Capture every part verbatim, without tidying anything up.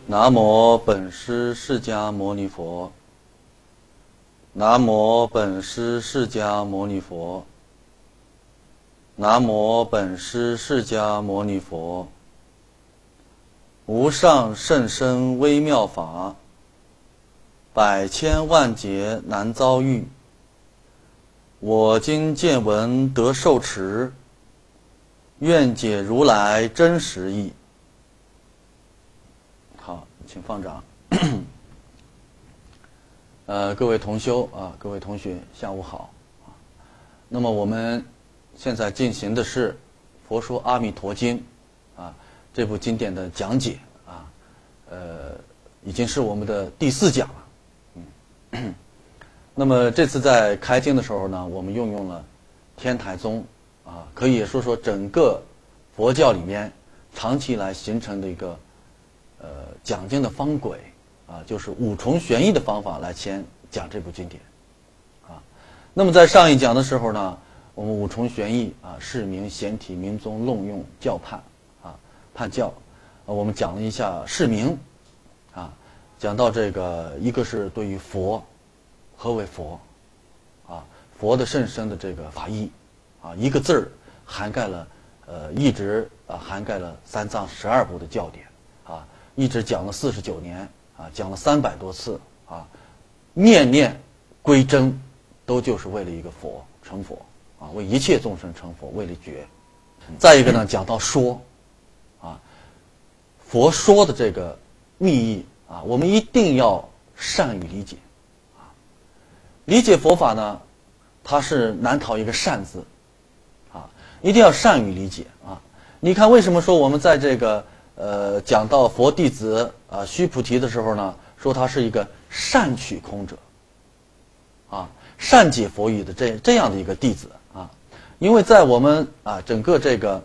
南无本师释迦牟尼佛。南无本师释迦牟尼佛。南无本师释迦牟尼佛。无上甚深微妙法，百千万劫难遭遇。我今见闻得受持，愿解如来真实义。好，请放掌。呃，各位同修啊，各位同学，下午好啊。那么我们现在进行的是《佛说阿弥陀经》啊这部经典的讲解啊，呃，已经是我们的第四讲了。嗯，那么这次在开经的时候呢，我们运用了天台宗啊，可以说说整个佛教里面长期以来形成的一个呃讲经的方轨啊，就是五重玄义的方法来先讲这部经典啊。那么在上一讲的时候呢，我们五重玄义啊，释名显体明宗论用教判啊，判教啊，我们讲了一下释名啊，讲到这个一个是对于佛，何为佛啊，佛的甚深的这个法义啊，一个字儿涵盖了呃一直啊涵盖了三藏十二部的教典啊，一直讲了四十九年啊，讲了三百多次啊，念念归真，都就是为了一个佛成佛啊，为一切众生成佛，为了觉。再一个呢，讲到说啊，佛说的这个密意啊，我们一定要善于理解啊。理解佛法呢，它是难逃一个善字啊，一定要善于理解啊。你看为什么说我们在这个呃讲到佛弟子啊须菩提的时候呢，说他是一个善取空者啊，善解佛语的这这样的一个弟子啊。因为在我们啊整个这个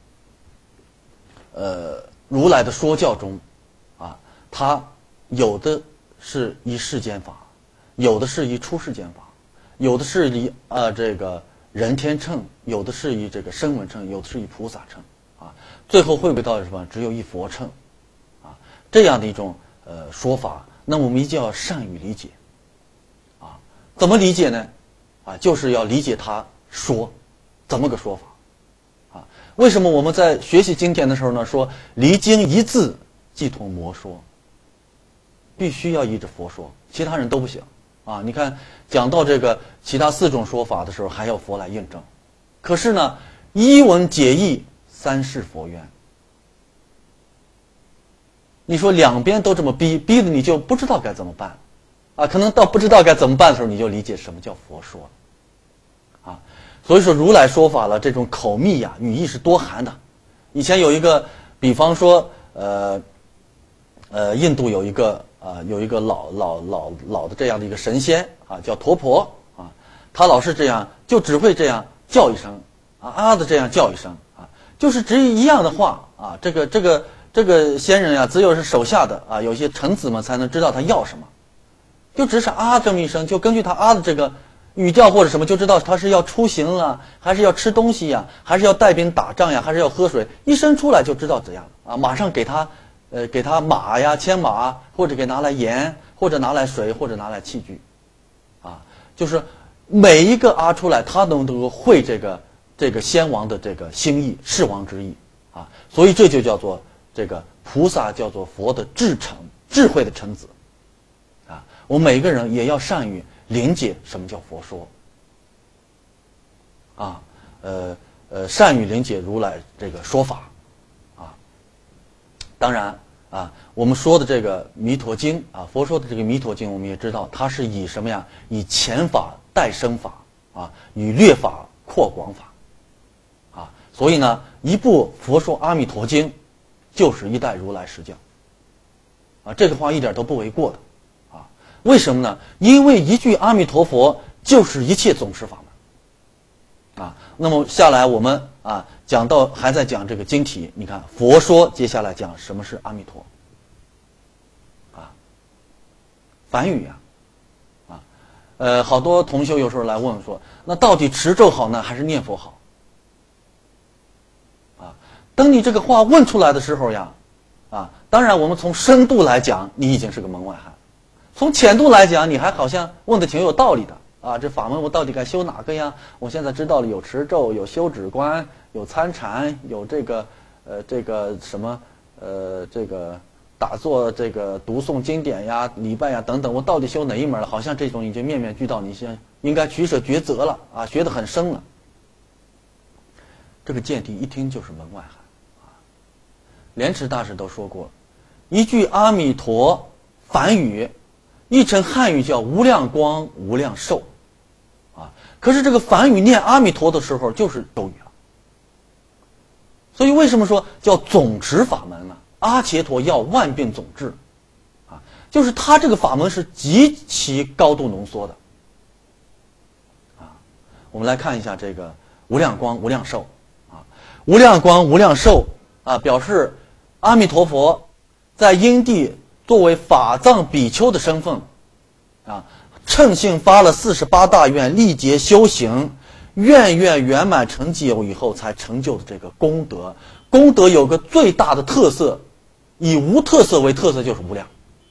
呃如来的说教中啊，他有的是以世间法，有的是以出世间法，有的是以呃这个人天乘，有的是以这个声闻乘，有的是以菩萨乘啊，最后会不会到什么？只有一佛乘啊，这样的一种呃说法，那我们一定要善于理解啊。怎么理解呢？啊，就是要理解他说怎么个说法啊？为什么我们在学习经典的时候呢，说离经一字即同魔说，必须要依着佛说，其他人都不行啊。你看讲到这个其他四种说法的时候，还要佛来印证。可是呢，一文解义，三世佛缘。你说两边都这么逼，逼的你就不知道该怎么办啊。可能到不知道该怎么办的时候，你就理解什么叫佛说啊。所以说如来说法了，这种口密呀、啊，语义是多含的。以前有一个，比方说，呃，呃，印度有一个啊、呃，有一个老老老老的这样的一个神仙啊，叫陀婆啊，他老是这样，就只会这样叫一声啊啊的这样叫一声啊，就是只一样的话啊，这个这个这个仙人呀，只有是手下的啊，有些臣子们才能知道他要什么，就只是啊这么一声，就根据他啊的这个语调或者什么，就知道他是要出行了，还是要吃东西呀，还是要带兵打仗呀，还是要喝水，一声出来就知道怎样啊，马上给他呃给他马呀牵马，或者给拿来盐，或者拿来水，或者拿来器具啊，就是每一个啊出来，他都能够会这个这个先王的这个心意，世王之意啊，所以这就叫做这个菩萨，叫做佛的至诚智慧的臣子啊。我们每个人也要善于理解什么叫佛说啊，呃呃，善于理解如来这个说法啊。当然啊，我们说的这个弥陀经啊，佛说的这个弥陀经，我们也知道它是以什么呀？以前法代生法啊，以略法扩广法啊。所以呢，一部佛说阿弥陀经就是一代如来实教啊，这个话一点都不为过的。为什么呢？因为一句阿弥陀佛就是一切总持法门啊。那么下来我们啊讲到还在讲这个经题，你看佛说，接下来讲什么是阿弥陀啊，梵语啊啊，呃，好多同修有时候来问说，那到底持咒好呢，还是念佛好啊？等你这个话问出来的时候呀， 啊。当然，我们从深度来讲，你已经是个门外汉；从浅度来讲，你还好像问的挺有道理的啊。这法门我到底该修哪个呀？我现在知道了，有持咒，有修止观，有参禅，有这个呃这个什么呃这个打坐，这个读诵经典呀、礼拜呀等等。我到底修哪一门了？好像这种已经面面俱到，你现在应该取舍抉择了啊，学得很深了。这个见地一听就是门外汉啊。莲池大师都说过，一句阿弥陀梵语，译成汉语叫无量光无量寿啊。可是这个梵语念阿弥陀的时候就是咒语了。所以为什么说叫总持法门呢？阿伽陀药万病总治啊，就是他这个法门是极其高度浓缩的啊。我们来看一下这个无量光无量寿啊，无量光无量寿啊，表示阿弥陀佛在因地作为法藏比丘的身份啊，乘性发了四十八大愿，历劫修行，愿愿圆满成就以后才成就的这个功德。功德有个最大的特色，以无特色为特色，就是无量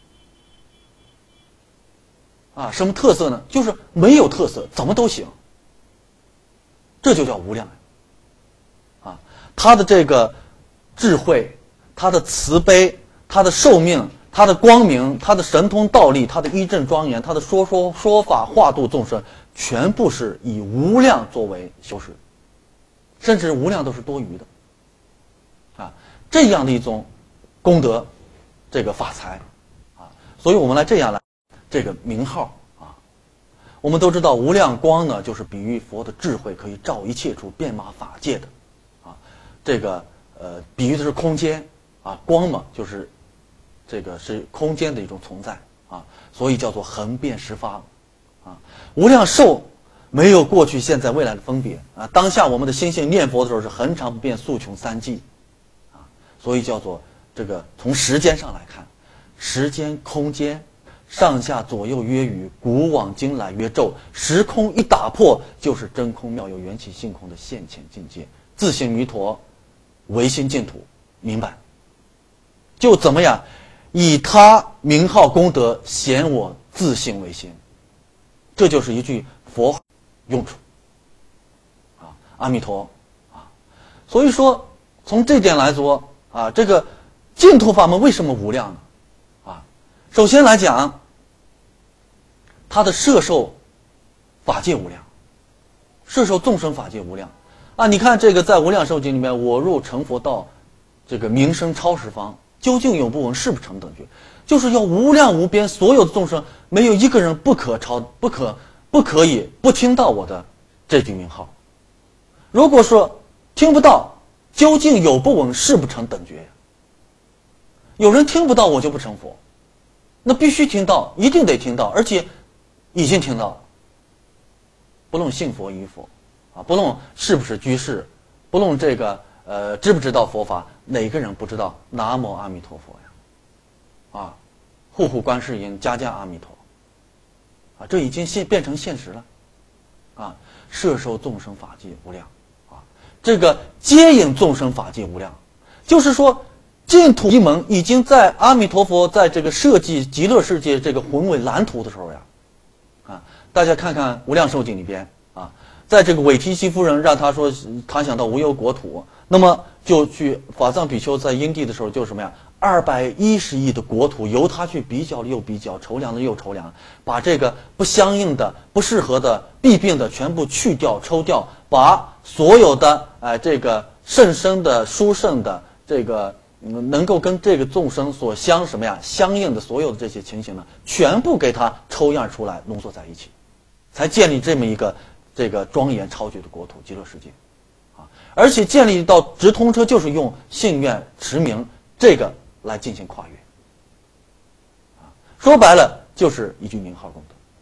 啊。什么特色呢？就是没有特色，怎么都行，这就叫无量啊。他的这个智慧，他的慈悲，他的寿命，他的光明，他的神通道力，他的一正庄严，他的说说说法化度众生，全部是以无量作为修饰，甚至无量都是多余的啊。这样的一种功德，这个法财啊，所以我们来这样来这个名号啊。我们都知道无量光呢，就是比喻佛的智慧可以照一切处，遍马法界的啊。这个呃，比喻的是空间啊，光嘛，就是这个是空间的一种存在啊，所以叫做横遍十方啊。无量寿没有过去、现在、未来的分别啊，当下我们的心性念佛的时候是恒常不变、速穷三际啊，所以叫做这个从时间上来看，时间、空间、上下左右约语，古往今来约昼，时空一打破，就是真空妙有、缘起性空的现前境界，自性弥陀，唯心净土，明白？就怎么样？以他名号功德显我自性为心，这就是一句佛用处啊，阿弥陀啊。所以说，从这点来说啊，这个净土法门为什么无量呢？啊，首先来讲，它的摄受法界无量，摄受众生法界无量啊。你看这个在《无量寿经》里面，我入成佛道，这个名声超十方。究竟永不闻，誓不成等觉，就是要无量无边，所有的众生没有一个人不可超，不可不可以不听到我的这句名号。如果说听不到，究竟有不闻，誓不成等觉。有人听不到，我就不成佛，那必须听到，一定得听到，而且已经听到了。不论信佛与否啊，不论是不是居士，不论这个呃知不知道佛法。哪个人不知道南无阿弥陀佛呀？啊，户户观世音，家家阿弥陀。啊，这已经现变成现实了。啊，摄受众生法界无量。啊，这个接引众生法界无量，就是说净土一门已经在阿弥陀佛在这个设计极乐世界这个宏伟蓝图的时候呀，啊，大家看看《无量寿经》里边啊，在这个韦提希夫人让他说他想到无忧国土。那么就去法藏比丘在因地的时候，就什么呀？二百一十亿的国土由他去比较又比较，筹量的又筹量，把这个不相应的、不适合的、弊病的全部去掉、抽掉，把所有的哎、呃、这个甚深的、殊胜的这个、嗯、能够跟这个众生所相什么呀相应的所有的这些情形呢，全部给他抽样出来，浓缩在一起，才建立这么一个这个庄严超绝的国土——极乐世界。而且建立到直通车，就是用信愿持名这个来进行跨越，啊，说白了就是一句名号功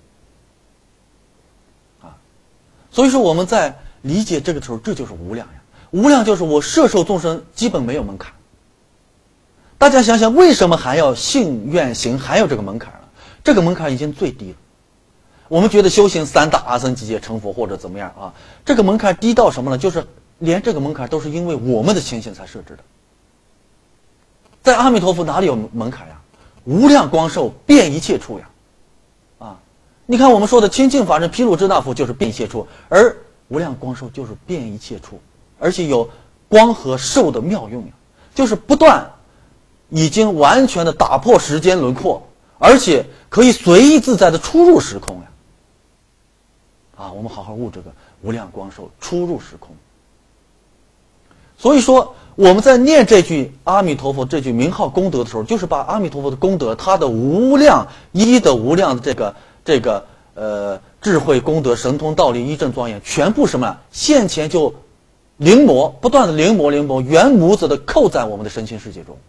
德，啊，所以说我们在理解这个时候，这就是无量呀。无量就是我摄受众生基本没有门槛。大家想想，为什么还要信愿行还有这个门槛呢？这个门槛已经最低了。我们觉得修行三大阿僧祇劫成佛或者怎么样啊，这个门槛低到什么呢？就是连这个门槛都是因为我们的情形才设置的， 在阿弥陀佛哪里有门槛呀？无量光寿遍一切处呀！啊，你看我们说的清净法身毗卢遮那佛就是遍一切处，而无量光寿就是遍一切处，而且有光和寿的妙用呀，就是不断已经完全的打破时间轮廓，而且可以随意自在的出入时空呀！啊，我们好好悟这个无量光寿出入时空。所以说我们在念这句阿弥陀佛这句名号功德的时候，就是把阿弥陀佛的功德，他的无量一的无量的这个这个呃智慧功德神通道力一正庄严，全部什么现前就临摹，不断的临摹临摹，原模子的扣在我们的身心世界中。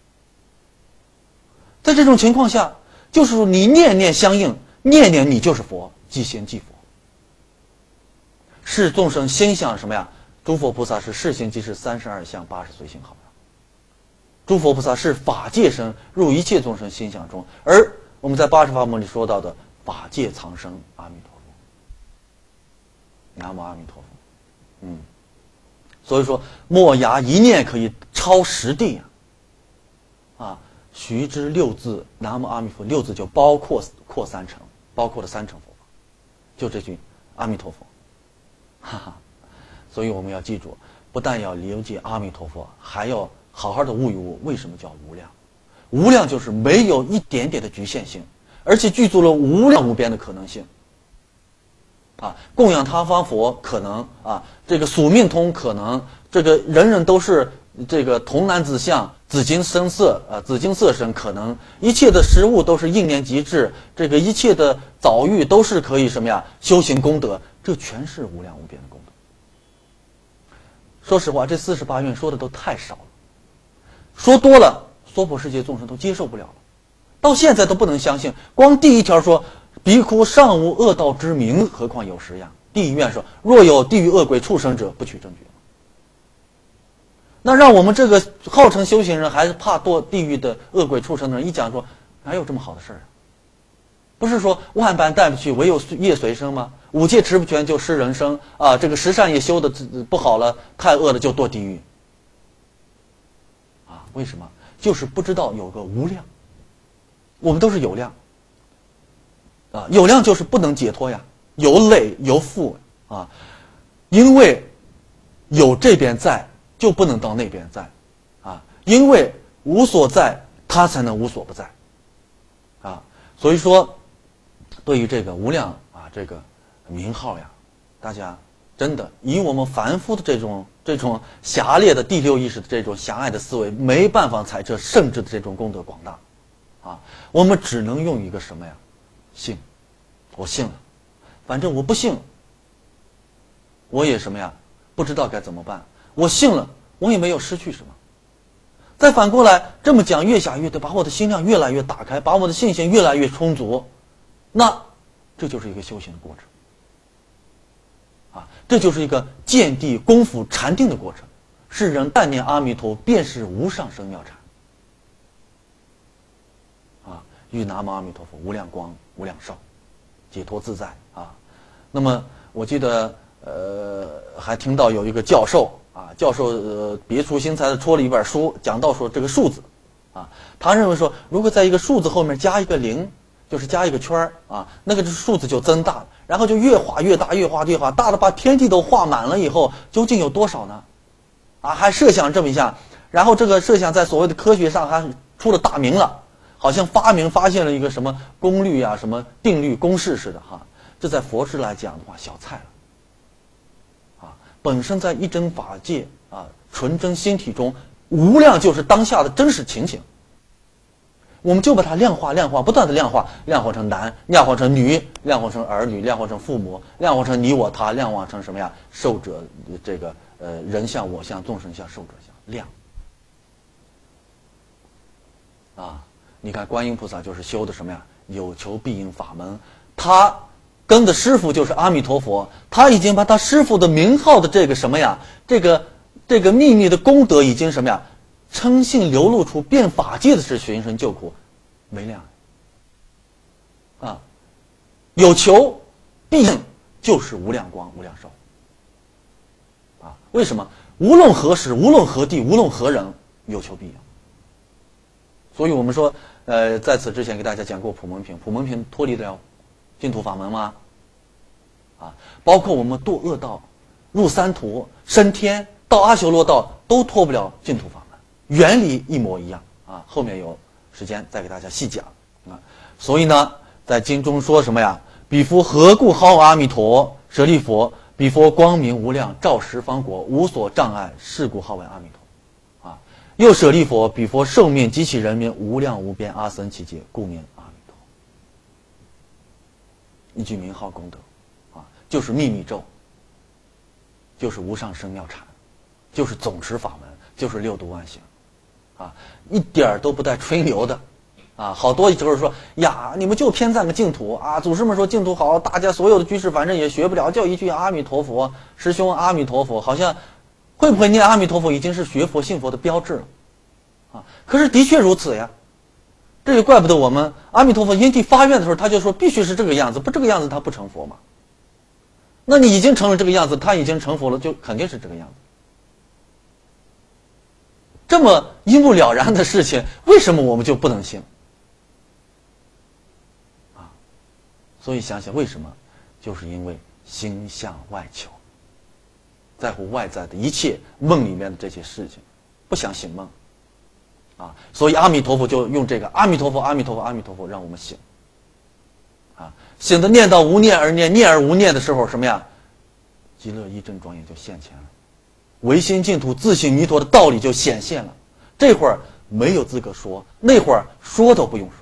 在这种情况下，就是说你念念相应，念念你就是佛，即仙即佛。是众生心想什么呀？诸佛菩萨是世行即是三十二相八十随行好了。诸佛菩萨是法界身，入一切众生心想中，而我们在八十法门里说到的法界藏身阿弥陀佛，南无阿弥陀佛。嗯，所以说莫牙一念可以超十地啊！啊，须知六字南无阿弥陀佛，六字就包括扩三乘，包括了三乘佛法，就这句阿弥陀佛，哈哈。所以我们要记住，不但要了解阿弥陀佛，还要好好的悟一悟为什么叫无量。无量就是没有一点点的局限性，而且具足了无量无边的可能性。啊，供养他方佛可能啊，这个宿命通可能，这个人人都是这个童男子相，紫金声色啊，紫金色身可能，一切的食物都是应念极致，这个一切的早育都是可以什么呀？修行功德，这全是无量无边的功德。说实话，这四十八愿说的都太少了，说多了，娑婆世界众生都接受不了了，到现在都不能相信。光第一条说，彼苦尚无恶道之名，何况有实呀？地狱愿说，若有地狱恶鬼畜生者，不取证据。那让我们这个号称修行人，还是怕堕地狱的恶鬼畜生的人，一讲说，哪有这么好的事儿啊？不是说万般带不去，唯有业随身吗？五戒持不全就失人生啊！这个十善业修的不好了，太恶了就堕地狱啊！为什么？就是不知道有个无量。我们都是有量啊，有量就是不能解脱呀，有累有负啊，因为有这边在，就不能到那边在啊，因为无所在，他才能无所不在啊。所以说，对于这个无量啊，这个名号呀，大家真的以我们凡夫的这种这种狭劣的第六意识的这种狭隘的思维，没办法猜测圣智的这种功德广大啊。我们只能用一个什么呀？信，我信了，反正我不信，我也什么呀？不知道该怎么办。我信了，我也没有失去什么。再反过来这么讲，越想越对，把我的心量越来越打开，把我的信心越来越充足，那这就是一个修行的过程。啊，这就是一个见地功夫禅定的过程。世人但念阿弥陀，便是无上生妙禅。啊，欲南无阿弥陀佛，无量光，无量寿，解脱自在啊。那么我记得呃，还听到有一个教授啊，教授呃别出心裁的出了一本书，讲到说这个数字啊，他认为说，如果在一个数字后面加一个零，就是加一个圈儿啊，那个数字就增大了。然后就越画越大，越画越画大的，把天地都画满了以后，究竟有多少呢？啊，还设想这么一下，然后这个设想在所谓的科学上还出了大名了，好像发明发现了一个什么功率啊、什么定律、公式似的哈。这在佛师来讲的话，小菜了。啊，本身在一真法界啊，纯真心体中，无量就是当下的真实情形。我们就把它量化量化，不断的量化，量化成男，量化成女，量化成儿女，量化成父母，量化成你我他，量化成什么呀？寿者这个呃人相我相众生相寿者相量。啊，你看观音菩萨就是修的什么呀？有求必应法门，他跟的师傅就是阿弥陀佛，他已经把他师傅的名号的这个什么呀？这个这个秘密的功德已经什么呀？称性流露出遍法界的是寻声救苦，没量啊！有求必应就是无量光无量寿啊！为什么？无论何时，无论何地，无论何人，有求必应所以我们说，呃，在此之前给大家讲过普门品，普门品脱离得了净土法门吗？啊，包括我们堕恶道、入三途、升天到阿修罗道，都脱不了净土法门，原理一模一样啊。后面有时间再给大家细讲啊。所以呢，在经中说什么呀？彼佛何故号阿弥陀？舍利佛，彼佛光明无量，照十方国，无所障碍，是故号为阿弥陀。啊，又舍利佛，彼佛寿命极其人民，无量无边阿僧祇劫，故名阿弥陀。一句名号功德，啊，就是秘密咒，就是无上生妙禅，就是总持法门，就是六度万行，啊，一点儿都不带吹牛的。啊，好多就是说呀，你们就偏赞个净土啊！祖师们说净土好，大家所有的居士反正也学不了，叫一句阿弥陀佛，师兄阿弥陀佛，好像会不会念阿弥陀佛已经是学佛信佛的标志了，啊！可是的确如此呀，这也怪不得我们阿弥陀佛因地发愿的时候，他就说必须是这个样子，不这个样子他不成佛嘛。那你已经成了这个样子，他已经成佛了，就肯定是这个样子。这么一目了然的事情，为什么我们就不能信？所以想想为什么，就是因为心向外求，在乎外在的一切梦里面的这些事情，不想醒梦，啊，所以阿弥陀佛就用这个阿弥陀佛阿弥陀佛阿弥陀佛让我们醒，啊，醒的念到无念而念，念而无念的时候，什么呀？极乐一真庄严就现前了，唯心净土自性弥陀的道理就显现了。这会儿没有资格说，那会儿说都不用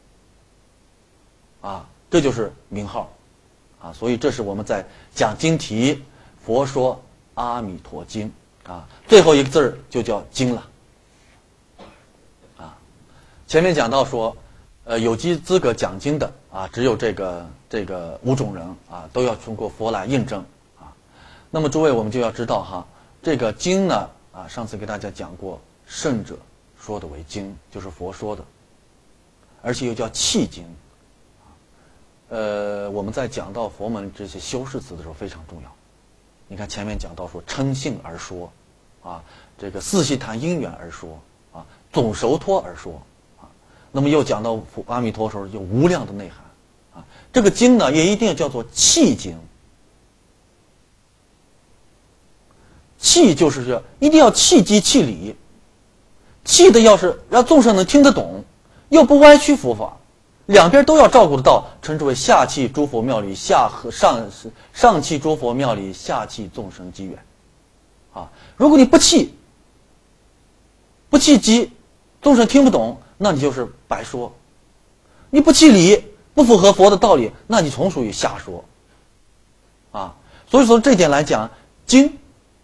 说，啊。这就是名号，啊，所以这是我们在讲经题《佛说阿弥陀经》啊，最后一个字儿就叫经了，啊，前面讲到说，呃，有机资格讲经的啊，只有这个这个五种人啊，都要通过佛来印证啊。那么诸位，我们就要知道哈，这个经呢啊，上次给大家讲过，圣者说的为经，就是佛说的，而且又叫契经。呃，我们在讲到佛门这些修饰词的时候非常重要。你看前面讲到说称性而说，啊，这个四悉檀因缘而说，啊，总熟托而说，啊，那么又讲到阿弥陀的时候有无量的内涵，啊，这个经呢也一定叫做契经。契就是说一定要契机契理，契的要是让众生能听得懂，又不歪曲佛法。两边都要照顾得到，称之为下契诸佛妙理，下和上上契诸佛妙理，下契众生机缘。啊，如果你不契，不契机，众生听不懂，那你就是白说；你不契理，不符合佛的道理，那你从属于瞎说。啊，所以说这点来讲，经，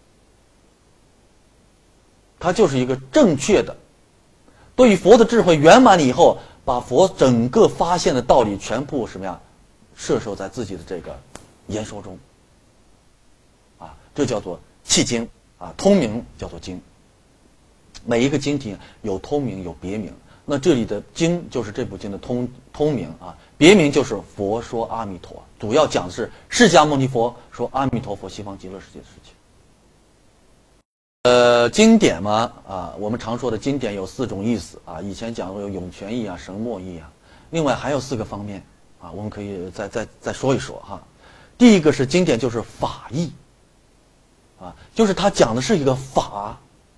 它就是一个正确的，对于佛的智慧圆满了以后。把佛整个发现的道理全部什么呀，摄受在自己的这个言说中，啊，这叫做契经啊，通名叫做经。每一个经题有通名有别名，那这里的经就是这部经的通通名啊，别名就是佛说阿弥陀，主要讲的是释迦牟尼佛说阿弥陀佛西方极乐世界的事情。呃，经典嘛，啊，我们常说的经典有四种意思啊。以前讲过有涌泉义啊、神默义啊，另外还有四个方面啊，我们可以再再再说一说哈。第一个是经典，就是法义啊，就是它讲的是一个法，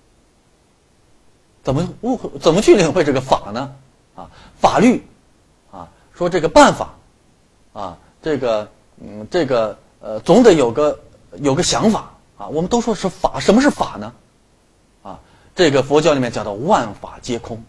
怎么误会怎么去领会这个法呢？啊，法律啊，说这个办法啊，这个嗯，这个呃，总得有个有个想法。啊，我们都说是法，什么是法呢？啊，这个佛教里面讲到万法皆空。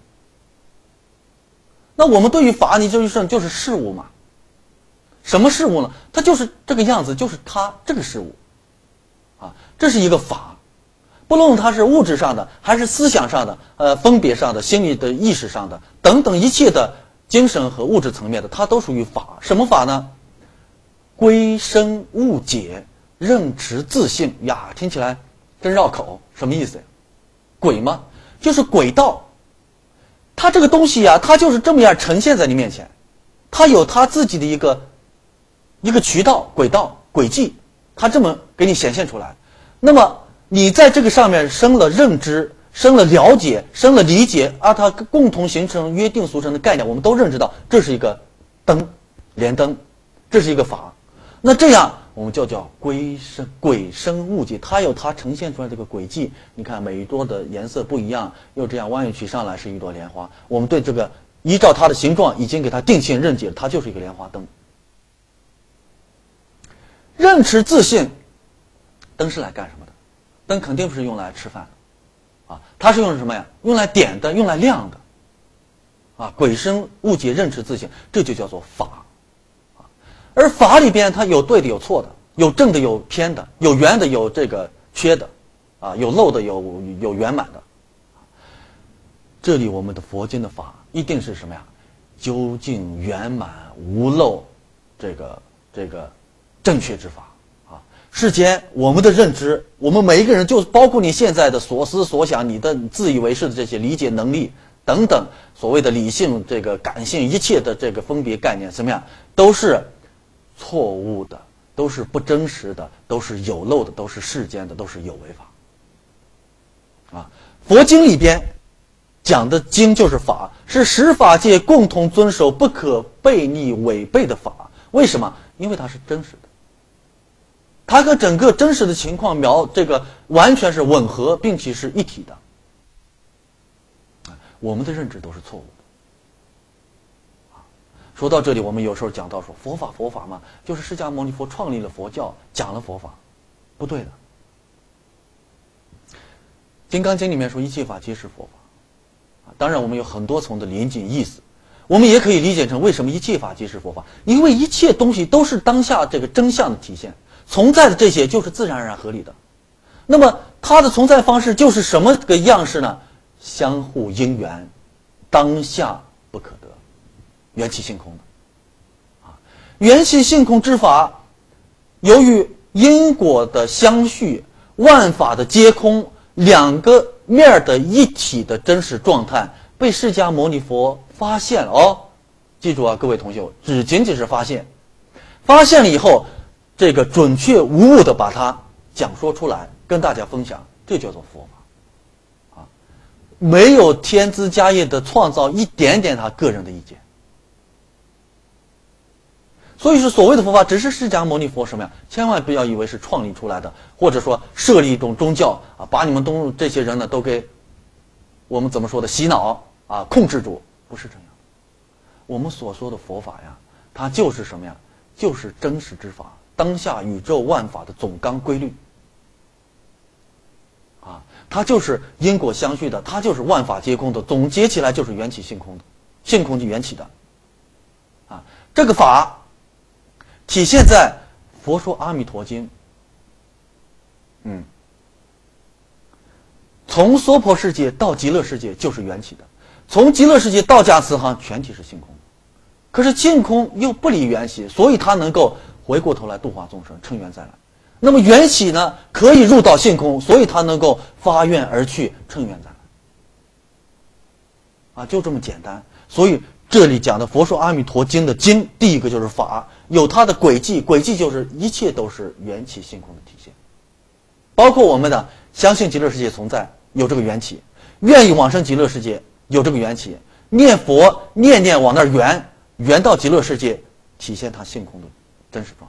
那我们对于法，你就是就是事物嘛。什么事物呢？它就是这个样子，就是它这个事物。啊，这是一个法，不论它是物质上的，还是思想上的，呃，分别上的，心理的意识上的，等等一切的精神和物质层面的，它都属于法。什么法呢？归生悟解。认持自性呀，听起来真绕口，什么意思呀？轨吗？就是轨道。它这个东西呀，它就是这么样呈现在你面前，它有它自己的一个一个渠道、轨道、轨迹，它这么给你显现出来。那么你在这个上面生了认知， 生了了解，生了理解，而它共同形成约定俗成的概念，我们都认知到这是一个灯，连灯，这是一个法。那这样我们就叫归生轨生物界，它有它呈现出来这个轨迹。你看每一朵的颜色不一样，又这样弯曲上来是一朵莲花。我们对这个依照它的形状已经给它定性认解了，它就是一个莲花灯。认识自性，灯是来干什么的？灯肯定不是用来吃饭的，啊，它是用来什么呀？用来点的，用来亮的，啊，鬼生物界认识自性，这就叫做法，啊，而法里边它有对的，有错的，有正的，有偏的，有圆的，有这个缺的，啊，有漏的，有有圆满的。这里我们的佛经的法一定是什么呀？究竟圆满无漏，这个这个正确之法啊！世间我们的认知，我们每一个人，就包括你现在的所思所想，你的自以为是的这些理解能力等等，所谓的理性、这个感性，一切的这个分别概念，怎么样，都是错误的，都是不真实的，都是有漏的，都是世间的，都是有为法。啊，佛经里边讲的经就是法，是十法界共同遵守、不可背逆违背的法。为什么？因为它是真实的，它和整个真实的情况描这个完全是吻合，并且是一体的。我们的认知都是错误的。说到这里，我们有时候讲到说佛法佛法嘛，就是释迦牟尼佛创立了佛教，讲了佛法，不对的。金刚经里面说一切法皆是佛法。当然我们有很多重的临近意思，我们也可以理解成为什么一切法皆是佛法，因为一切东西都是当下这个真相的体现，存在的这些就是自然而然合理的。那么它的存在方式就是什么个样式呢？相互因缘，当下不可得，缘起性空的啊，缘起性空之法，由于因果的相续，万法的皆空，两个面的一体的真实状态被释迦牟尼佛发现了哦。记住啊，各位同学，只仅仅是发现，发现了以后，这个准确无误的把它讲说出来，跟大家分享，这叫做佛法啊，没有添枝加叶的创造一点点他个人的意见。所以说所谓的佛法只是释迦牟尼佛什么呀？千万不要以为是创立出来的，或者说设立一种宗教啊，把你们东这些人呢都给我们怎么说的洗脑啊，控制住，不是这样。我们所说的佛法呀，它就是什么呀？就是真实之法，当下宇宙万法的总纲规律啊，它就是因果相续的，它就是万法皆空的，总结起来就是缘起性空的，性空即缘起的啊，这个法体现在《佛说阿弥陀经》，嗯，从娑婆世界到极乐世界就是缘起的，从极乐世界到迦慈航全体是性空。可是性空又不离缘起，所以它能够回过头来度化众生，乘缘再来。那么缘起呢，可以入到性空，所以它能够发愿而去，乘缘再来。啊，就这么简单。所以这里讲的《佛说阿弥陀经》的经，第一个就是法，有它的轨迹，轨迹就是一切都是缘起性空的体现，包括我们的相信极乐世界存在，有这个缘起，愿意往生极乐世界，有这个缘起，念佛念念往那儿圆，圆到极乐世界，体现它性空的真实状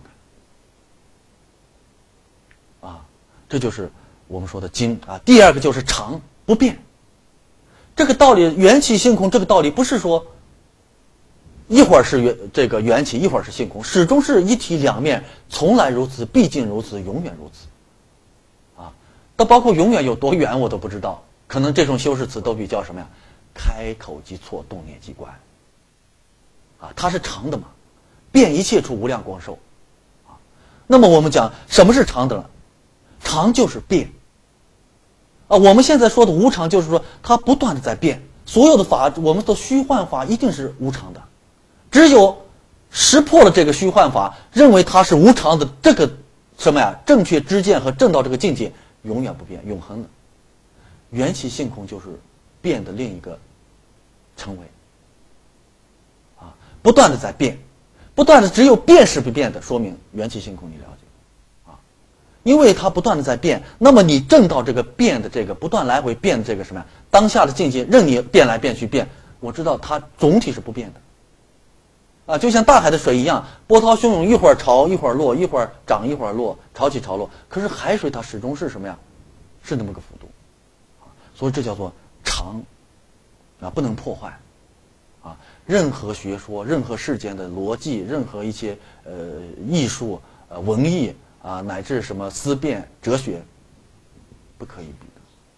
态。啊，这就是我们说的经啊。第二个就是常不变，这个道理缘起性空，这个道理不是说一会儿是缘这个缘起，一会儿是性空，始终是一体两面，从来如此，毕竟如此，永远如此。啊，到包括永远有多远我都不知道，可能这种修饰词都比较什么呀？开口即错，动念即观。啊，它是常的嘛，变一切出无量光寿。啊，那么我们讲什么是常的了？常就是变。啊，我们现在说的无常，就是说它不断的在变。所有的法，我们的虚幻法一定是无常的。只有识破了这个虚幻法，认为它是无常的，这个什么呀？正确知见和证到这个境界，永远不变，永恒的。缘起性空就是变的另一个称谓。啊，不断的在变，不断的只有变是不变的，说明缘起性空你了解。啊， 因为它不断的在变，那么你正到这个变的这个不断来回变的这个什么呀？当下的境界，任你变来变去变，我知道它总体是不变的。啊，就像大海的水一样，波涛汹涌，一会儿潮一会儿落，一会儿涨一会儿落，潮起潮落。可是海水它始终是什么呀？是那么个幅度，啊，所以这叫做常，啊，不能破坏，啊，任何学说、任何世间的逻辑、任何一些呃艺术、呃文艺啊，乃至什么思辨、哲学，不可以比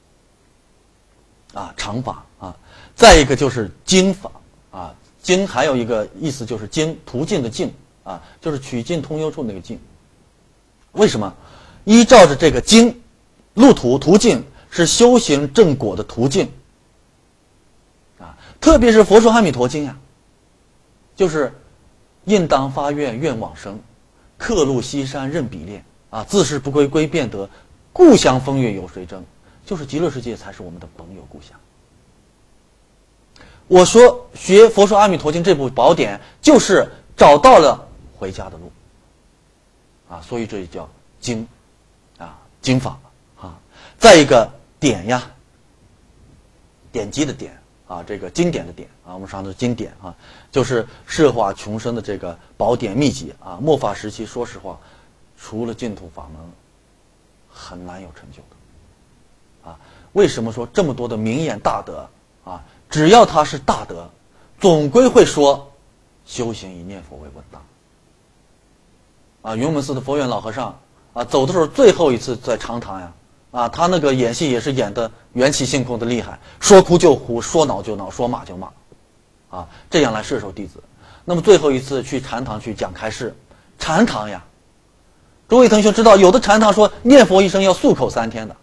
的。啊，常法啊，再一个就是经法啊。经还有一个意思就是经，途径的径啊，就是曲径通幽处那个径。为什么？依照着这个经，路途途径是修行正果的途径啊。特别是《佛说阿弥陀经》呀，就是应当发愿愿往生，客路西山任彼猎啊，自是不归归便得，故乡风月有谁争？就是极乐世界才是我们的本有故乡。我说学《佛说阿弥陀经》这部宝典，就是找到了回家的路，啊，所以这也叫经，啊，经法啊。再一个典呀，典籍的典啊，这个经典的典啊，我们上的经典啊，就是摄化穷深的这个宝典秘籍啊。末法时期，说实话，除了净土法门，很难有成就的，啊，为什么说这么多的名言大德啊？只要他是大德，总归会说修行以念佛为稳当。啊，云门寺的佛缘老和尚啊，走的时候最后一次在长堂呀，啊，他那个演戏也是演的元气性空的厉害，说哭就哭，说恼就恼，说骂就骂，啊，这样来摄受弟子。那么最后一次去禅堂去讲开示，禅堂呀，诸位同学知道，有的禅堂说念佛一声要漱口三天的。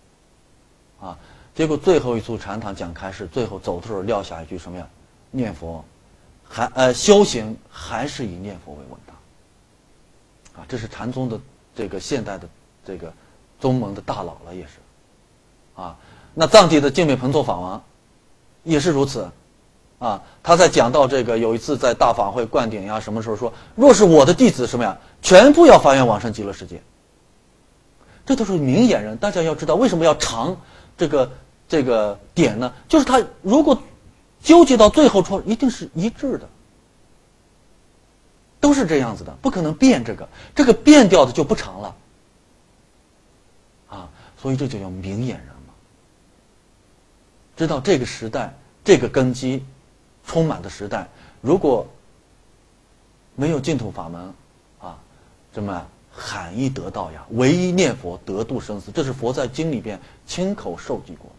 结果最后一次禅堂讲开示，最后走的时候撂下一句什么呀？念佛，还呃修行还是以念佛为稳当。啊，这是禅宗的这个现代的这个宗门的大佬了，也是。啊，那藏地的净美彭措法王也是如此。啊，他在讲到这个有一次在大法会灌顶呀什么时候说，若是我的弟子什么呀，全部要发愿往生极乐世界。这都是明眼人，大家要知道为什么要常这个。这个点呢，就是他如果纠结到最后说，一定是一致的，都是这样子的，不可能变这个，这个变掉的就不长了，啊，所以这就叫明眼人嘛。知道这个时代，这个根基充满的时代，如果没有净土法门，啊，这么罕一得道呀，唯一念佛得度生死，这是佛在经里边亲口授记过的。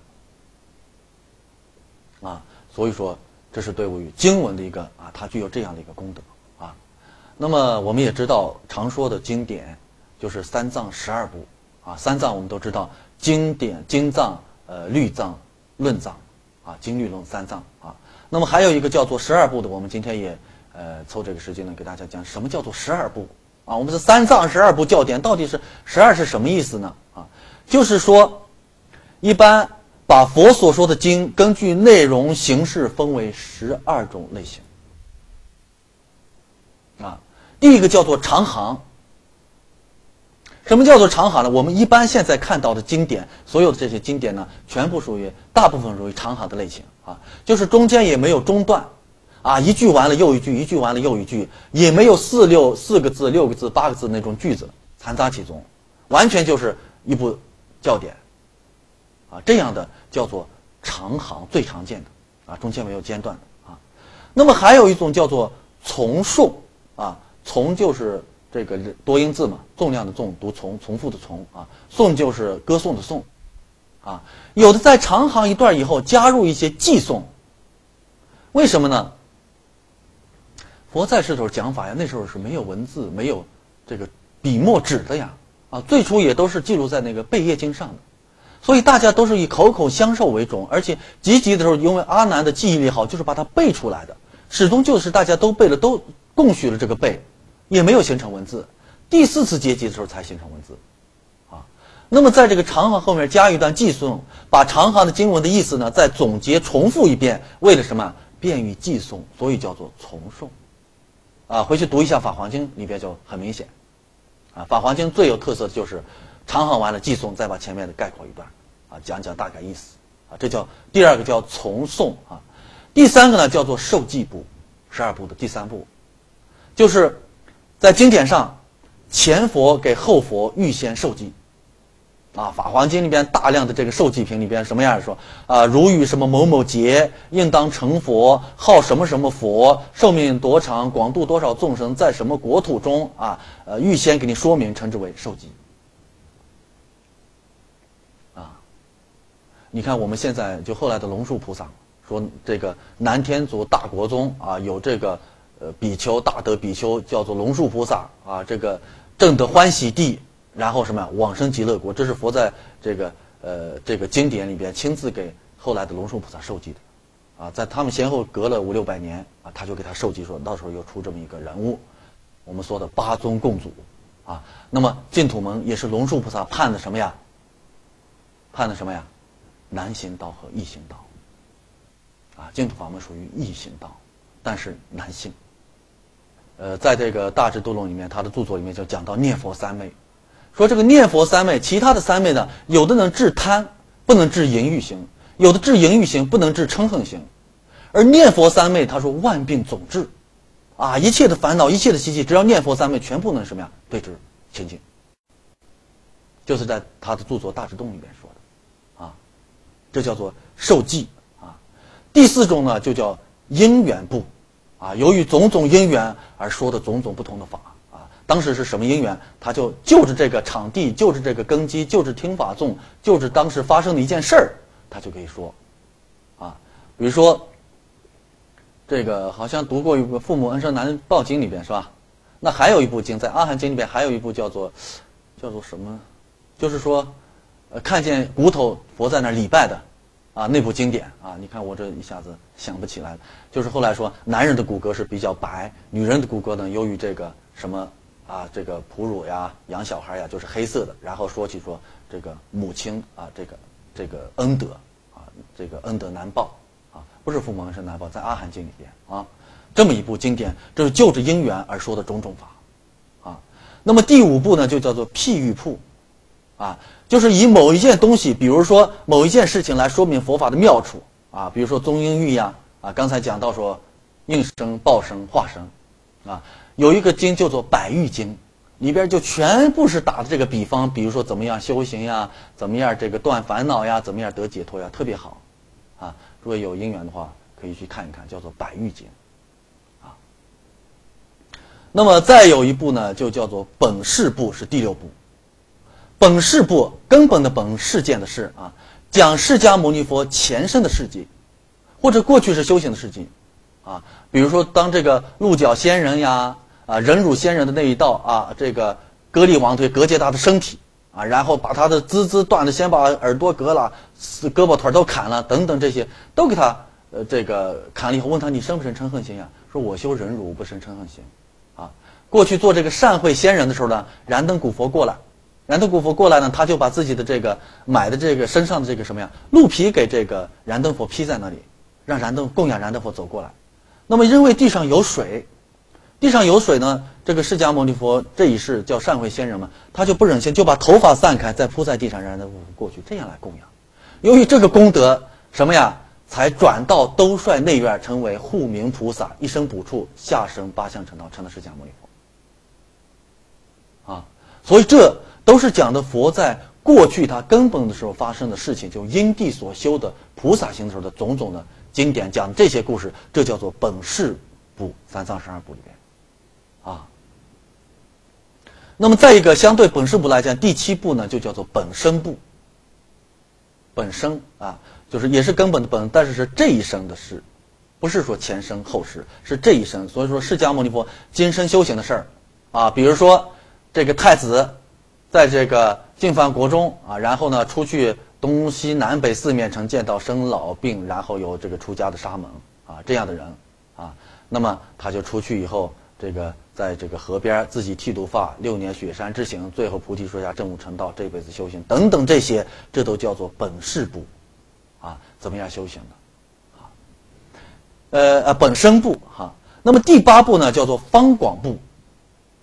啊，所以说这是对于经文的一个啊，它具有这样的一个功德啊。那么我们也知道，常说的经典就是三藏十二部啊。三藏我们都知道，经典、经藏、呃律藏、论藏啊，经律论三藏啊。那么还有一个叫做十二部的，我们今天也呃凑这个时间呢，给大家讲什么叫做十二部啊。我们是三藏十二部教典，到底是十二是什么意思呢？啊，就是说一般。把佛所说的经根据内容形式分为十二种类型啊。第一个叫做长行。什么叫做长行呢？我们一般现在看到的经典，所有的这些经典呢，全部属于大部分属于长行的类型啊，就是中间也没有中断啊，一句完了又一句，一句完了又一句，也没有四六四个字、六个字、八个字那种句子掺杂其中，完全就是一部教典。啊，这样的叫做长行，最常见的啊，中间没有间断的啊。那么还有一种叫做从诵啊，从就是这个多音字嘛，重量的重，读从，重复的从啊，诵就是歌颂的颂啊。有的在长行一段以后加入一些寄诵，为什么呢？佛在世时候讲法呀，那时候是没有文字，没有这个笔墨纸的呀啊，最初也都是记录在那个贝叶经上的。所以大家都是以口口相授为重，而且集集的时候，因为阿难的记忆力好，就是把它背出来的，始终就是大家都背了，都共许了这个背，也没有形成文字。第四次结集的时候才形成文字，啊，那么在这个长行后面加一段寄诵，把长行的经文的意思呢再总结重复一遍，为了什么？便于寄诵，所以叫做从诵。啊，回去读一下《法华经》里边就很明显，啊，《法华经》最有特色的就是长行完了寄送，再把前面的概括一段，啊，讲讲大概意思，啊，这叫第二个叫从诵啊。第三个呢叫做受记部，十二部的第三部，就是在经典上前佛给后佛预先受记。啊，《法华经》里边大量的这个受记品里边什么样说啊？如与什么某某劫，应当成佛，号什么什么佛，寿命多长，广度多少众生，在什么国土中啊？呃，预先给你说明，称之为受记。啊，你看我们现在就后来的龙树菩萨说，这个南天竺大国中啊，有这个呃比丘大德比丘叫做龙树菩萨啊，这个正得欢喜地。然后什么呀？往生极乐国，这是佛在这个呃这个经典里边亲自给后来的龙树菩萨授记的，啊，在他们先后隔了五六百年啊，他就给他授记说，到时候又出这么一个人物，我们说的八宗共祖，啊，那么净土门也是龙树菩萨判的什么呀？判的什么呀？难行道和易行道，啊，净土法门属于易行道，但是难行。呃，在这个大智度论里面，他的著作里面就讲到念佛三昧。说这个念佛三昧，其他的三昧呢，有的能治贪，不能治淫欲行；有的治淫欲行，不能治嗔恨行。而念佛三昧，他说万病总治，啊，一切的烦恼，一切的习气，只要念佛三昧，全部能什么呀？对治清净。就是在他的著作《大智度》里面说的，啊，这叫做受记啊。第四种呢，就叫因缘部，啊，由于种种因缘而说的种种不同的法。当时是什么因缘？他就就着这个场地，就着这个根基，就着听法众，就着当时发生的一件事儿，他就可以说，啊，比如说，这个好像读过一部《父母恩生难报经》里边是吧？那还有一部经在《阿含经》里边，还有一部叫做叫做什么？就是说，呃，看见骨头佛在那儿礼拜的，啊，那部经典啊，你看我这一下子想不起来了。就是后来说，男人的骨骼是比较白，女人的骨骼呢，由于这个什么。啊，这个哺乳呀、养小孩呀，就是黑色的。然后说起说这个母亲啊，这个这个恩德啊，这个恩德难报啊，不是父母恩生难报，在《阿含经》里边啊，这么一部经典，这是就着因缘而说的种种法啊。那么第五部呢，就叫做譬喻铺啊，就是以某一件东西，比如说某一件事情来说明佛法的妙处啊，比如说中因喻呀啊，刚才讲到说应生、报生、化生啊。有一个经叫做百喻经，里边就全部是打的这个比方，比如说怎么样修行呀，怎么样这个断烦恼呀，怎么样得解脱呀，特别好，啊，如果有因缘的话，可以去看一看，叫做百喻经，啊。那么再有一部呢，就叫做本事部，是第六部。本事部根本的本，事件的事啊，讲释迦牟尼佛前生的事迹，或者过去是修行的事迹，啊，比如说当这个鹿角仙人呀。啊，忍辱仙人的那一道啊，这个割力王推割截他的身体啊，然后把他的肢肢断了，先把耳朵割了，胳膊腿都砍了，等等这些都给他呃这个砍了以后，问他你生不生嗔恨心呀？说我修忍辱不生嗔恨心，啊，过去做这个善会仙人的时候呢，燃灯古佛过来，燃灯古佛过来呢，他就把自己的这个买的这个身上的这个什么呀鹿皮给这个燃灯佛披在那里，让燃灯供养燃灯佛走过来，那么因为地上有水。地上有水呢，这个释迦牟尼佛这一世叫善慧仙人嘛，他就不忍心，就把头发散开，再铺在地上，让人过去，这样来供养。由于这个功德，什么呀，才转到兜率内院，成为护明菩萨，一生补处，下生八相成道，成了释迦牟尼佛。啊，所以这都是讲的佛在过去他根本的时候发生的事情，就因地所修的菩萨行的时候的种种的经典，讲这些故事，这叫做本事部三藏十二部里边。啊，那么再一个相对本事部来讲，第七部呢就叫做本生部。本生啊，就是也是根本的本，但是是这一生的事，不是说前生后世，是这一生。所以说释迦牟尼佛今生修行的事儿啊，比如说这个太子在这个净饭国中啊，然后呢出去东西南北四面城见到生老病，然后有这个出家的沙门啊这样的人啊，那么他就出去以后，这个在这个河边自己剃度发，六年雪山之行，最后菩提树下证悟成道，这辈子修行等等这些，这都叫做本事部，啊，怎么样修行的，啊，呃呃本生部哈。那么第八部呢叫做方广部，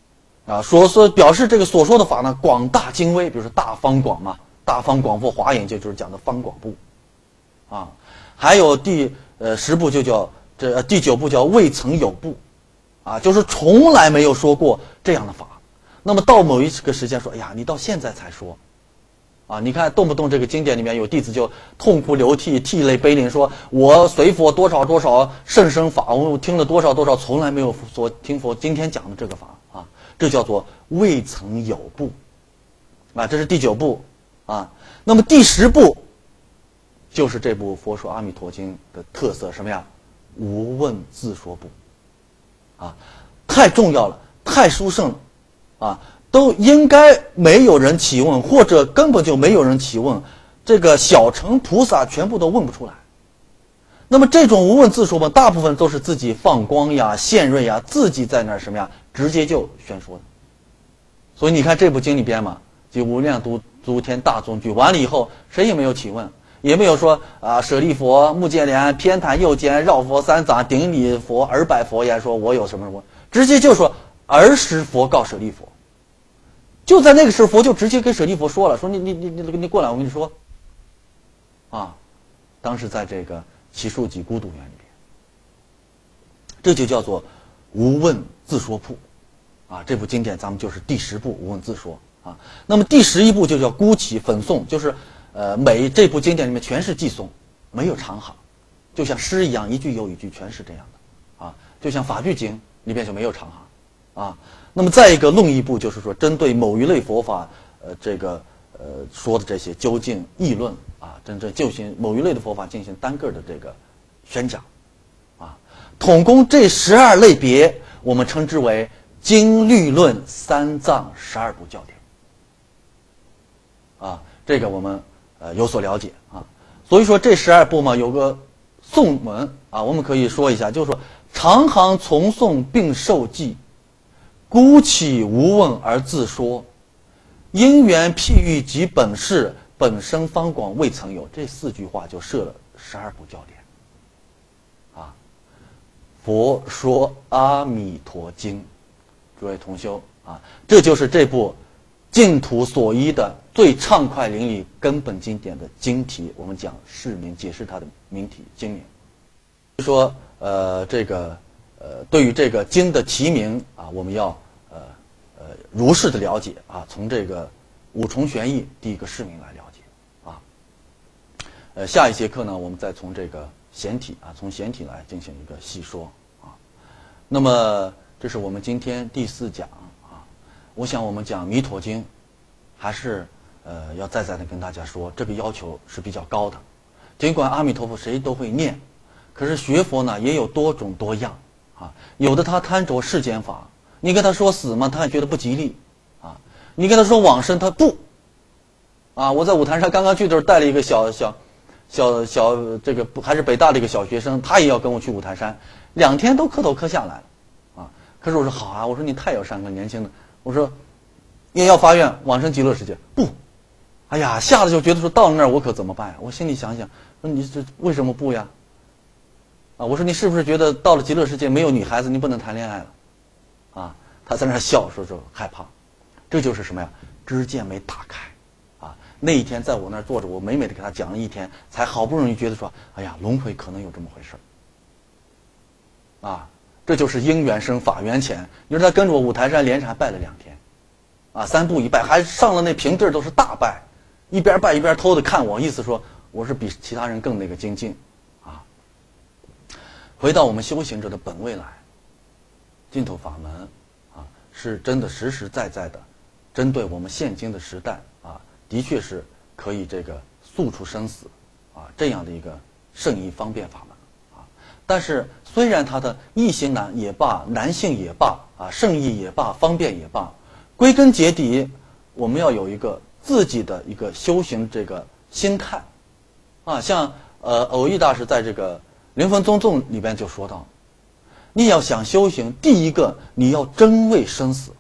啊，所说表示这个所说的法呢广大精微，比如说大方广嘛，大方广佛华严就就是讲的方广部，啊，还有第呃十部就叫这、呃、第九部叫未曾有部，啊，就是从来没有说过这样的法。那么到某一个时间说，哎呀，你到现在才说，啊，你看动不动这个经典里面有弟子就痛哭流涕、涕泪悲淋，说我随佛多少多少甚深法，我听了多少多少，从来没有所听佛今天讲的这个法啊，这叫做未曾有部，啊，这是第九部啊。那么第十部就是这部《佛说阿弥陀经》的特色，什么呀？无问自说部，啊，太重要了，太殊胜了，啊。都应该没有人起问，或者根本就没有人起问，这个小乘菩萨全部都问不出来。那么这种无问自说嘛，大部分都是自己放光呀、现瑞呀，自己在那儿什么呀，直接就宣说的。所以你看这部经里边嘛，就无量都诸天大众聚完了以后，谁也没有起问，也没有说啊，舍利佛、目犍连、偏袒右肩、绕佛三匝、顶礼佛、耳摆佛言，说我有什么什么，直接就说尔时佛告舍利佛。就在那个时候，佛就直接跟舍利佛说了，说你你你你你过来，我跟你说，啊，当时在这个祇树给孤独园里边，这就叫做无问自说铺，啊，这部经典咱们就是第十部无问自说啊。那么第十一部就叫孤起粉诵，就是呃每这部经典里面全是偈颂，没有长行，就像诗一样，一句又一句，全是这样的啊。就像法句经里边就没有长行啊。那么再一个论义部，就是说针对某一类佛法，呃，这个呃说的这些究竟议论啊，真正就行某一类的佛法进行单个的这个宣讲，啊，统共这十二类别，我们称之为经律论三藏十二部教典，啊，这个我们呃有所了解啊。所以说这十二部嘛，有个颂文啊，我们可以说一下，就是说长行从诵并受记。孤起无问而自说，因缘譬喻及本事，本生方广未曾有。这四句话就设了十二部教典，啊，佛说阿弥陀经，诸位同修啊，这就是这部净土所依的最畅快淋漓根本经典的经题。我们讲释名，解释它的名题经名。说呃这个呃对于这个经的题名啊，我们要呃呃如实的了解啊，从这个五重玄义第一个释名来了解啊。呃下一节课呢，我们再从这个显体啊，从显体来进行一个细说啊。那么这是我们今天第四讲啊。我想我们讲弥陀经，还是呃要再再的跟大家说，这个要求是比较高的。尽管阿弥陀佛谁都会念，可是学佛呢也有多种多样啊。有的他贪着世间法，你跟他说死嘛，他还觉得不吉利啊。你跟他说往生，他不啊。我在五台山刚刚去的时候，带了一个小小小小这个还是北大的一个小学生，他也要跟我去五台山，两天都磕头磕下来了啊。可是我说好啊，我说你太有善根，年轻的，我说也要发愿往生极乐世界，不，哎呀，吓得就觉得说到了那儿我可怎么办呀？我心里想想，说你这为什么不呀？啊，我说你是不是觉得到了极乐世界没有女孩子你不能谈恋爱了？啊，他在那儿笑，说说害怕，这就是什么呀？知见没打开啊。那一天在我那儿坐着，我美美的给他讲了一天，才好不容易觉得说，哎呀，轮回可能有这么回事啊。这就是因缘生法缘浅。你说他跟着我五台山连着还拜了两天，啊，三步一拜，还上了那平地都是大拜，一边拜一边偷的看我，意思说我是比其他人更那个精进啊。回到我们修行者的本位来，净土法门啊，是真的实实在在的针对我们现今的时代啊，的确是可以这个速除生死啊，这样的一个圣义方便法门啊。但是虽然它的易行难也罢，难性也罢啊，圣义也罢，方便也罢，归根结底我们要有一个自己的一个修行这个心态啊。像呃偶益大师在这个灵魂宗颂里边就说到，你要想修行，第一个你要真为生死。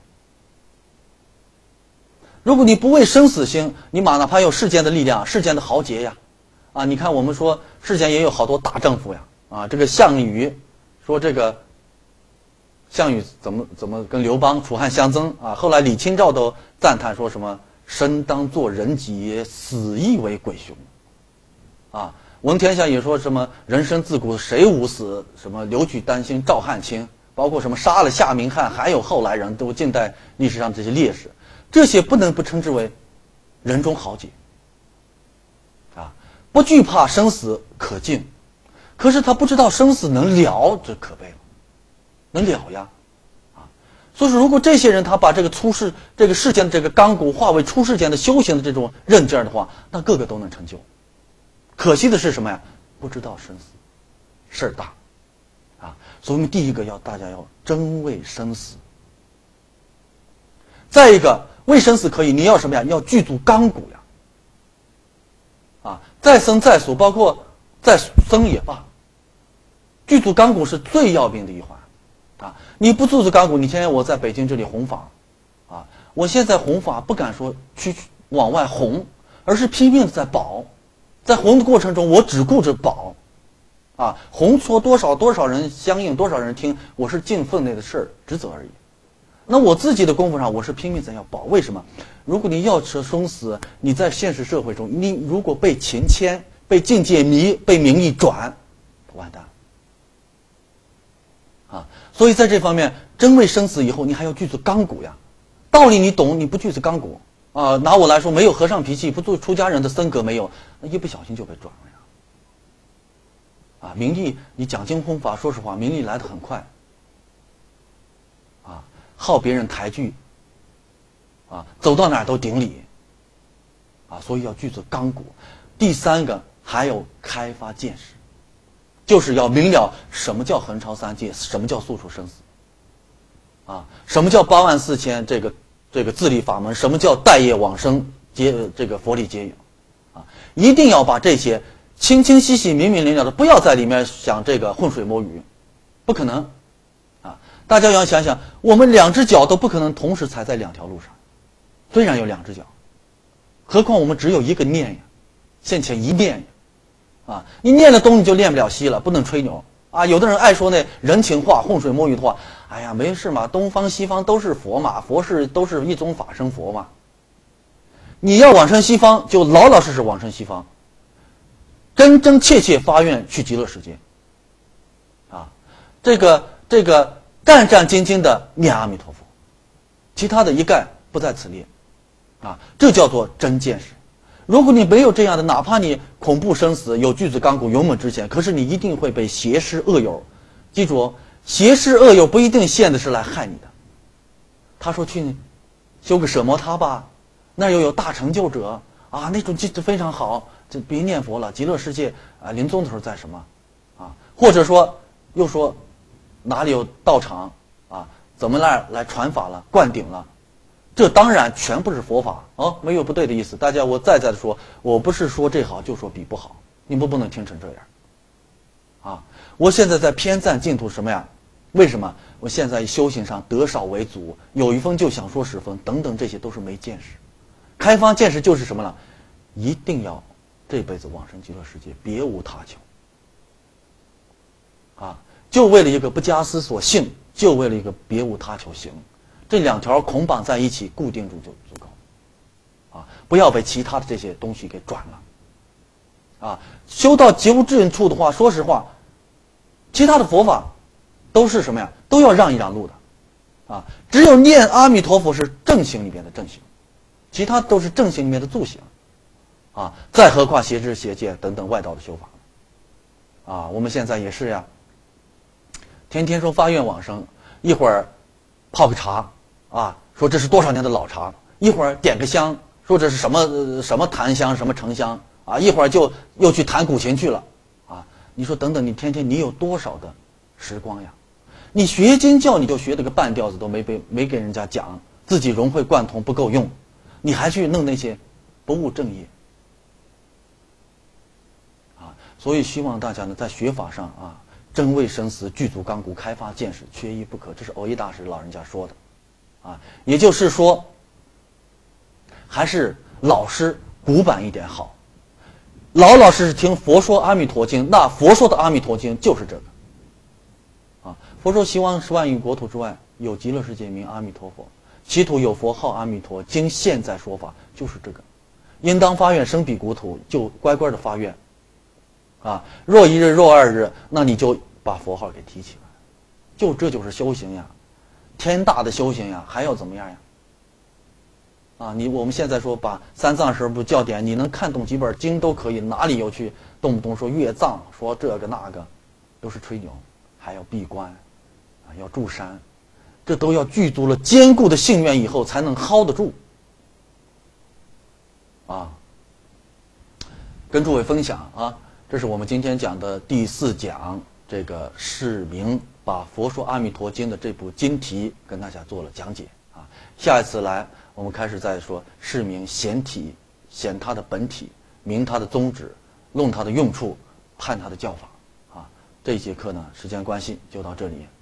如果你不为生死心，你哪哪怕有世间的力量，世间的豪杰呀，啊，你看我们说世间也有好多大丈夫呀，啊，这个项羽说这个项羽怎么怎么跟刘邦楚汉相争啊？后来李清照都赞叹说什么“生当作人杰，死亦为鬼雄”，啊，文天祥也说什么“人生自古谁无死”，什么“留取丹心照汗青”，包括什么杀了夏明翰，还有后来人都近代历史上这些烈士，这些不能不称之为人中豪杰，啊，不惧怕生死可敬，可是他不知道生死能了，这可悲了。能了呀，啊，所以说，如果这些人他把这个出世这个世间的这个纲骨化为出世间的修行的这种韧劲儿的话，那个个都能成就。可惜的是什么呀？不知道生死，事儿大，啊，所以我们第一个要大家要真为生死。再一个，为生死可以，你要什么呀？要具足纲骨呀，啊，再生再俗，包括再生也罢，具足纲骨是最要命的一环。啊！你不注足纲骨，你现在我在北京这里弘法，啊，我现在弘法不敢说去往外弘，而是拼命的在保，在弘的过程中，我只顾着保，啊，弘说多少多少人相应，多少人听，我是尽分内的事儿职责而已。那我自己的功夫上，我是拼命在要保。为什么？如果你要吃生死，你在现实社会中，你如果被情牵、被境界迷、被名利转，完蛋。啊，所以在这方面，真为生死以后，你还要具足纲骨呀。道理你懂，你不具足纲骨啊，拿我来说，没有和尚脾气，不做出家人的僧格没有，那一不小心就被转了呀。啊，名利，你讲经弘法，说实话，名利来得很快。啊，好别人抬举，啊，走到哪儿都顶礼。啊，所以要具足纲骨。第三个还有开发见识。就是要明了什么叫横超三界，什么叫速出生死，啊，什么叫八万四千这个这个自力法门，什么叫待业往生皆这个佛理皆有，啊，一定要把这些清清晰晰、明明了了的，不要在里面想这个浑水摸鱼，不可能，啊，大家要想想，我们两只脚都不可能同时踩在两条路上，虽然有两只脚，何况我们只有一个念呀，现前一念呀。啊，你念了东你就练不了西了，不能吹牛啊！有的人爱说那人情话、浑水摸鱼的话，哎呀，没事嘛，东方西方都是佛嘛，佛是都是一宗法生佛嘛。你要往生西方，就老老实实往生西方，真真切切发愿去极乐世界。啊，这个这个战战兢兢的念阿弥陀佛，其他的一概不在此列。啊，这叫做真见识。如果你没有这样的，哪怕你恐怖生死，有巨子钢骨勇猛之前，可是你一定会被邪师恶友。记住哦，邪师恶友不一定现的是来害你的。他说去修个舍摩他吧，那又有大成就者啊，那种记非常好，就别念佛了，极乐世界啊，临终的时候在什么啊？或者说又说哪里有道场啊，怎么来来传法了，灌顶了。这当然全部是佛法哦，没有不对的意思。大家我再再的说，我不是说这好就说比不好，你们不能听成这样。啊，我现在在偏赞净土什么呀？为什么？我现在修行上得少为足，有一分就想说十分，等等，这些都是没见识。开发见识就是什么了？一定要这辈子往生极乐世界，别无他求。啊，就为了一个不加思索信，就为了一个别无他求行。这两条捆绑在一起，固定住就足够，啊，不要被其他的这些东西给转了，啊，修到极无至处的话，说实话，其他的佛法都是什么呀？都要让一让路的，啊，只有念阿弥陀佛是正行里面的正行，其他都是正行里面的助行，啊，再何况邪知邪见等等外道的修法，啊，我们现在也是呀，天天说发愿往生，一会儿泡个茶。啊，说这是多少年的老茶，一会儿点个香，说这是什么、呃、什么檀香什么沉香啊，一会儿就又去弹古琴去了啊。你说等等，你天天你有多少的时光呀？你学经教你就学这个半调子都没被没给人家讲，自己融会贯通不够用，你还去弄那些不务正业啊。所以希望大家呢在学法上啊，真为生死具足纲骨，开发见识，缺一不可。这是藕益大师老人家说的。啊，也就是说，还是老实古板一点好，老老实实听佛说阿弥陀经，那佛说的阿弥陀经就是这个，啊， 佛说，希望十万亿国土之外有极乐世界名阿弥陀佛，其土有佛号阿弥陀。经现在说法就是这个，应当发愿生彼国土，就乖乖的发愿。啊，若一日若二日，那你就把佛号给提起来，就这就是修行呀，天大的修行呀，还要怎么样呀？啊，你我们现在说把三藏十部教典，你能看懂几本经都可以，哪里有去动不动说阅藏，说这个那个，都是吹牛，还要闭关，啊，要住山，这都要具足了坚固的信愿以后才能hold得住。啊，跟诸位分享啊。这是我们今天讲的第四讲，这个释明把《佛说阿弥陀经》的这部经题跟大家做了讲解啊。下一次来，我们开始再说释明显体，显它的本体，明它的宗旨，论它的用处，判它的教法啊。这一节课呢，时间关系就到这里。